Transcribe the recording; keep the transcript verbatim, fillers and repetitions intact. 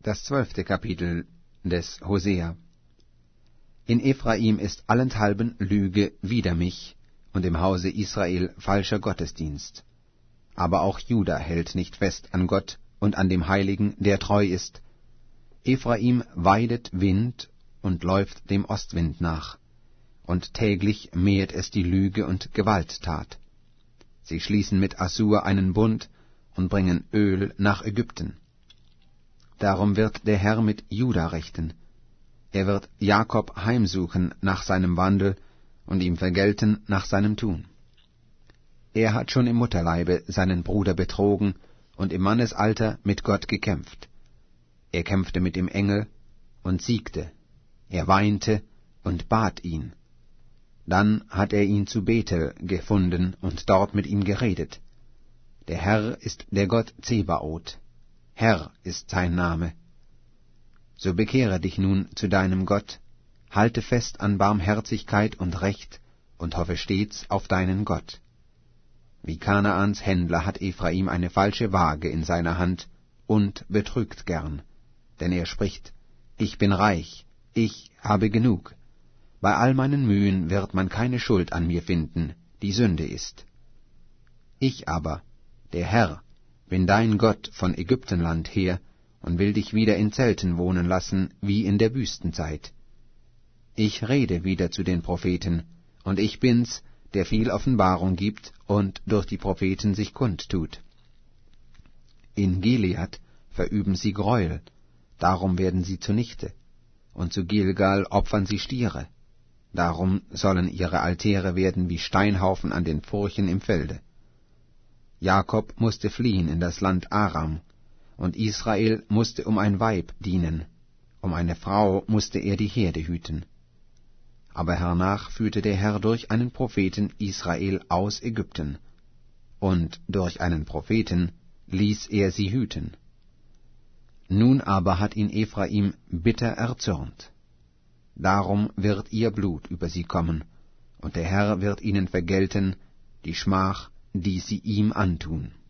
Das zwölfte Kapitel des Hosea. In Ephraim ist allenthalben Lüge wider mich, und im Hause Israel falscher Gottesdienst. Aber auch Juda hält nicht fest an Gott und an dem Heiligen, der treu ist. Ephraim weidet Wind und läuft dem Ostwind nach, und täglich mähet es die Lüge und Gewalttat. Sie schließen mit Assur einen Bund und bringen Öl nach Ägypten. Darum wird der Herr mit Juda rechten. Er wird Jakob heimsuchen nach seinem Wandel und ihm vergelten nach seinem Tun. Er hat schon im Mutterleibe seinen Bruder betrogen und im Mannesalter mit Gott gekämpft. Er kämpfte mit dem Engel und siegte. Er weinte und bat ihn. Dann hat er ihn zu Bethel gefunden und dort mit ihm geredet. Der Herr ist der Gott Zebaoth. Herr ist sein Name. So bekehre dich nun zu deinem Gott, halte fest an Barmherzigkeit und Recht und hoffe stets auf deinen Gott. Wie Kanaans Händler hat Ephraim eine falsche Waage in seiner Hand und betrügt gern, denn er spricht, ich bin reich, ich habe genug. Bei all meinen Mühen wird man keine Schuld an mir finden, die Sünde ist. Ich aber, der Herr, bin dein Gott von Ägyptenland her und will dich wieder in Zelten wohnen lassen, wie in der Wüstenzeit. Ich rede wieder zu den Propheten, und ich bin's, der viel Offenbarung gibt und durch die Propheten sich kundtut. In Gilead verüben sie Gräuel, darum werden sie zunichte, und zu Gilgal opfern sie Stiere, darum sollen ihre Altäre werden wie Steinhaufen an den Furchen im Felde. Jakob musste fliehen in das Land Aram, und Israel musste um ein Weib dienen, um eine Frau musste er die Herde hüten. Aber hernach führte der Herr durch einen Propheten Israel aus Ägypten, und durch einen Propheten ließ er sie hüten. Nun aber hat ihn Ephraim bitter erzürnt. Darum wird ihr Blut über sie kommen, und der Herr wird ihnen vergelten die Schmach, die sie ihm antun.